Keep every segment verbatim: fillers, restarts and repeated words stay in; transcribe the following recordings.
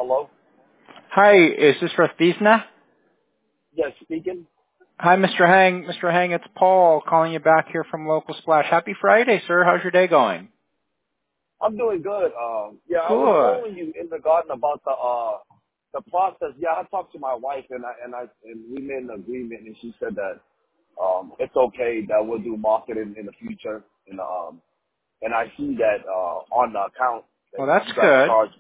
Hello? Hi, is this Rafizna? Yes, speaking. Hi, Mister Hang. Mister Hang, it's Paul calling you back here from Local Splash. Happy Friday, sir. How's your day going? I'm doing good. Um, yeah, I was Good. calling you in regard about the uh the process. Yeah, I talked to my wife and I and I and we made an agreement, and she said that um it's okay that we'll do marketing in the future, and um and I see that uh on the account that Well, that's you guys good. charge.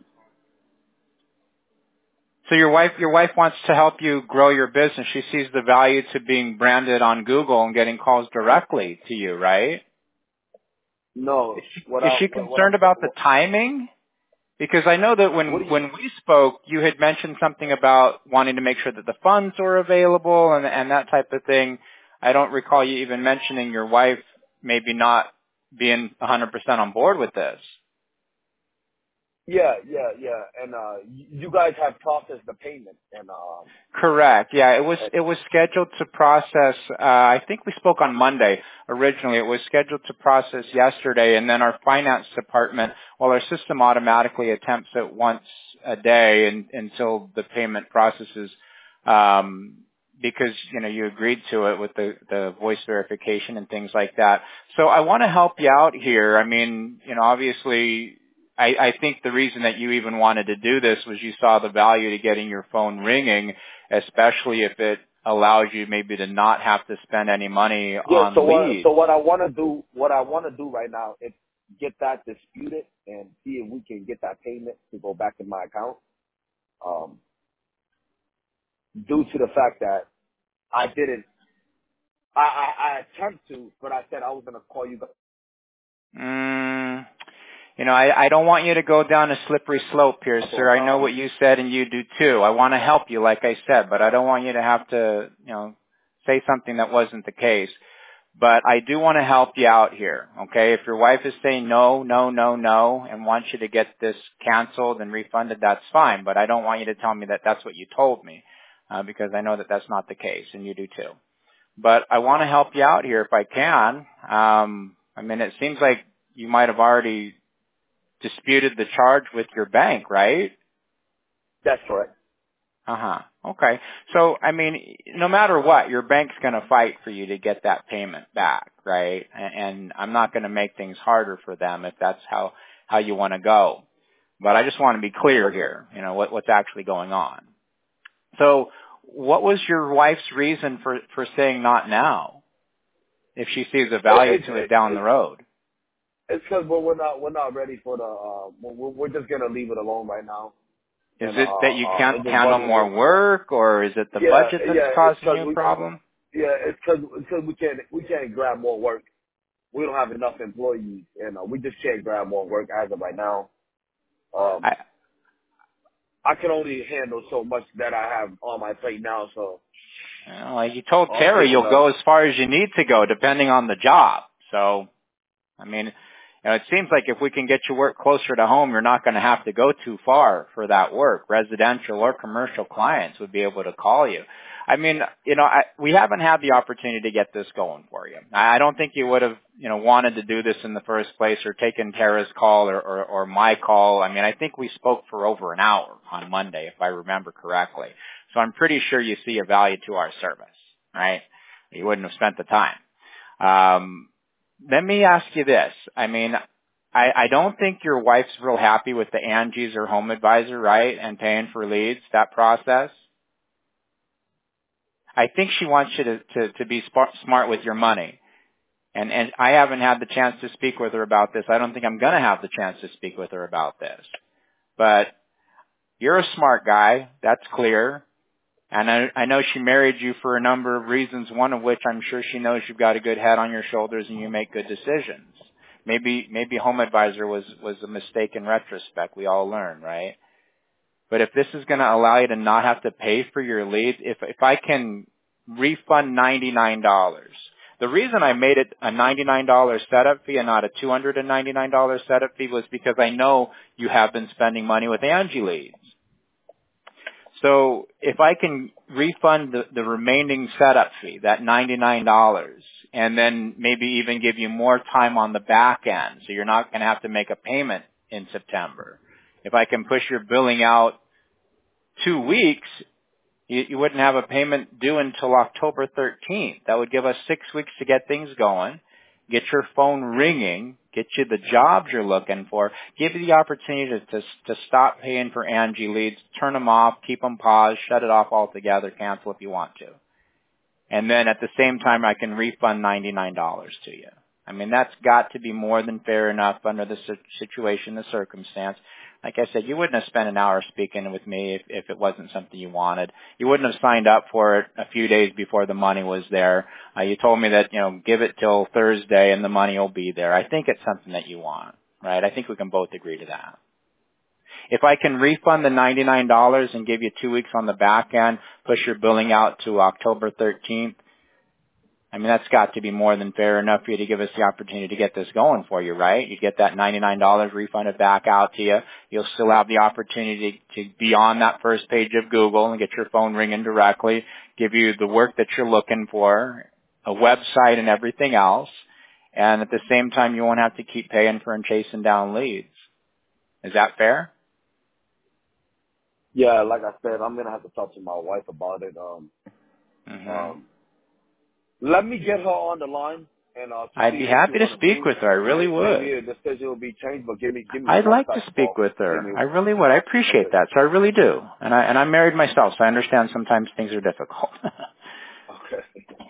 So your wife, your wife wants to help you grow your business. She sees the value to being branded on Google and getting calls directly to you, right? Is No, what she, is I she what, what I'm concerned about the what, timing? Because I know that what when, do you? when we spoke, you had mentioned something about wanting to make sure that the funds were available and, and that type of thing. I don't recall you even mentioning your wife maybe not being one hundred percent on board with this. Yeah, yeah, yeah. And uh you you guys have processed the payment, and um Correct. Yeah, it was it was scheduled to process. Uh, I think we spoke on Monday originally. It was scheduled to process yesterday, and then our finance department, well, our system automatically attempts it once a day and, until the payment processes, um, because you know you agreed to it with the the voice verification and things like that. So I want to help you out here. I mean, you know, obviously. I, I think the reason that you even wanted to do this was you saw the value to getting your phone ringing, especially if it allows you maybe to not have to spend any money Yeah, so on what leads. so what I want to do what I want to do right now is get that disputed and see if we can get that payment to go back in my account. Um, due to the fact that I didn't, I I, I attempt to, but I said I was gonna call you. Back. Mm, you know, I, I don't want you to go down a slippery slope here, So sir. I know what um, you said and you do too. I want to help you, like I said, but I don't want you to have to, you know, say something that wasn't the case. But I do want to help you out here, okay? If your wife is saying no, no, no, no, and wants you to get this canceled and refunded, that's fine. But I don't want you to tell me that that's what you told me, uh, because I know that that's not the case, and you do too. But I want to help you out here if I can. Um, I mean, it seems like you might have already disputed the charge with your bank, right? that's correct. Uh-huh. Okay. So, I mean, no matter what, your bank's going to fight for you to get that payment back, right? And, and I'm not going to make things harder for them if that's how, how you want to go. But I just want to be clear Okay. here, you know, what, what's actually going on. So, what was your wife's reason for, for saying not now if she sees a value It, to it it, down the it, road? it's because we're, we're not we're not ready for the. Uh, we're, we're just gonna leave it alone right now, Is and uh, it that you uh, can't it just handle wasn't. more work, or is it the Yeah, budget that's yeah. It's causing because you a we. problem? Yeah, it's because because we can't we can't grab more work. We don't have enough employees, and uh, we just can't grab more work as of right now. Um, I, I can only handle so much that I have on my plate now. So you know, like you told I'm Terry, thinking you'll of go as far as you need to go, depending on the job. So, I mean, you know, it seems like if we can get you work closer to home, you're not going to have to go too far for that work. Residential or commercial clients would be able to call you. I mean, you know, I, we haven't had the opportunity to get this going for you. I don't think you would have, you know, wanted to do this in the first place or taken Tara's call or, or, or my call. I mean, I think we spoke for over an hour on Monday, if I remember correctly. So I'm pretty sure you see a value to our service, right? You wouldn't have spent the time. Um, let me ask you this. I mean, I, I don't think your wife's real happy with the Angie's or Home Advisor, right? And paying for leads, that process. I think she wants you to, to, to be smart, smart with your money. And, and I haven't had the chance to speak with her about this. I don't think I'm going to have the chance to speak with her about this. But you're a smart guy. That's clear. And I, I know she married you for a number of reasons, one of which I'm sure she knows you've got a good head on your shoulders and you make good decisions. Maybe, maybe Home Advisor was, was a mistake in retrospect. We all learn, right? But if this is going to allow you to not have to pay for your leads, if, if I can refund ninety-nine dollars, the reason I made it a ninety-nine dollars setup fee and not a two hundred ninety-nine dollars setup fee was because I know you have been spending money with Angie leads. So if I can refund the, the remaining setup fee, that ninety-nine dollars, and then maybe even give you more time on the back end, so you're not going to have to make a payment in September. If I can push your billing out two weeks, you, you wouldn't have a payment due until October thirteenth. That would give us six weeks to get things going, get your phone ringing, get you the jobs you're looking for, give you the opportunity to, to, to stop paying for Angie leads, turn them off, keep them paused, shut it off altogether, cancel if you want to. And then at the same time, I can refund ninety-nine dollars to you. I mean, that's got to be more than fair enough under the situation, the circumstance. Like I said, you wouldn't have spent an hour speaking with me if, if it wasn't something you wanted. You wouldn't have signed up for it a few days before the money was there. Uh, you told me that, you know, give it till Thursday and the money will be there. I think it's something that you want, right? I think we can both agree to that. If I can refund the ninety-nine dollars and give you two weeks on the back end, push your billing out to October thirteenth, I mean, that's got to be more than fair enough for you to give us the opportunity to get this going for you, right? You get that ninety-nine dollars refunded back out to you. You'll still have the opportunity to be on that first page of Google and get your phone ringing directly, give you the work that you're looking for, a website and everything else. And at the same time, you won't have to keep paying for and chasing down leads. Is that fair? Yeah, like I said, I'm gonna have to talk to my wife about it. Um, Mm-hmm. um, let me get her on the line, and uh, to I'd see be what happy you to want to speak do. with her. I really Maybe, would. maybe the schedule will be changed, but give me give me I'd some like to type of speak call. with Give her. me I really would. I appreciate okay. that. So I really do. And I and I'm married myself, so I understand sometimes things are difficult. Okay.